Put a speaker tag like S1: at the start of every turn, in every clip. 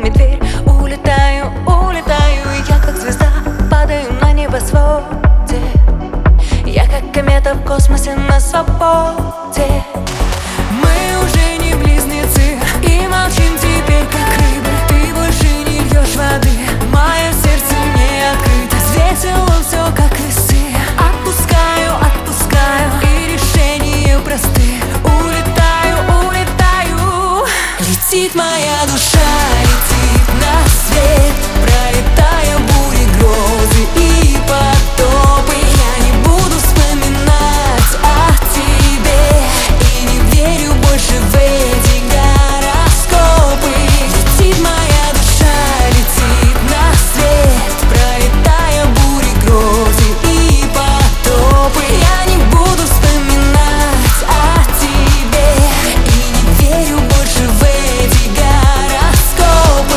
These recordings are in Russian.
S1: воротами дверь. Улетаю, улетаю, и я как звезда падаю на небосводе. Я как комета в космосе на свободе. Мы уже не близнецы и молчим теперь как рыбы. Ты больше не льешь воды, мое сердце не открыто. Взвесило все как весы. Отпускаю, отпускаю, и решения просты. Улетаю, улетаю. Летит моя душа, летит на свет, пролетая бури, грозы и потопы. Я не буду вспоминать о тебе и не верю больше в эти гороскопы. Летит моя душа, летит на свет, пролетая бури, грозы и потопы. Я не буду вспоминать о тебе и не верю больше в эти гороскопы.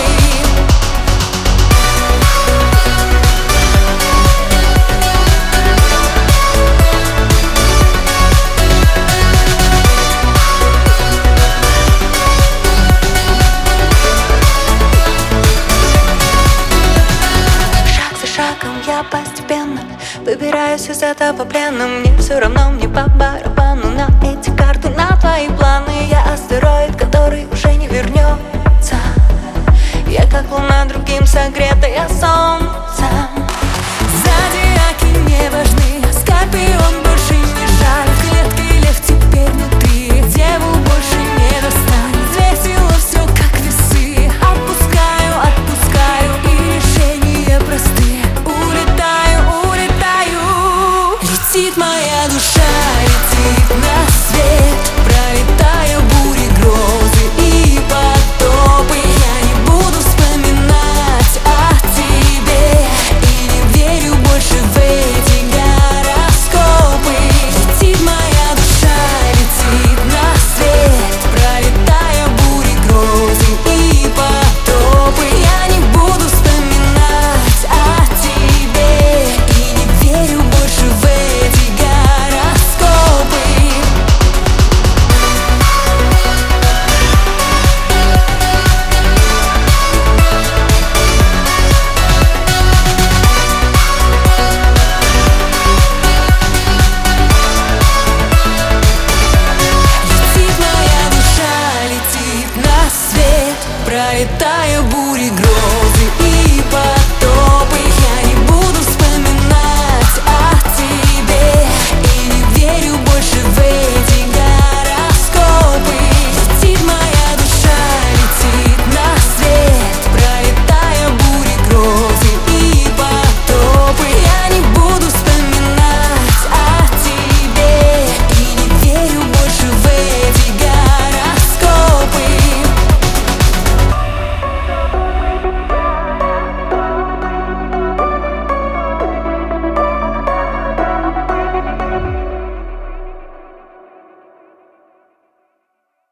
S1: Шаг за шагом я постепенно выбираюсь из этого плена. Мне все равно, мне по барабану на эти карты, на твои планы. Я астероид, который уже не вернется. Я как луна, другим согретая солнцем. Зодиаки не важны, Скорпион больше не жаль. В клетке лев теперь внутри, деву больше не достанет. Взвесило все как весы. Отпускаю, отпускаю, и решения просты. Улетаю, улетаю. Летит моя душа, летит на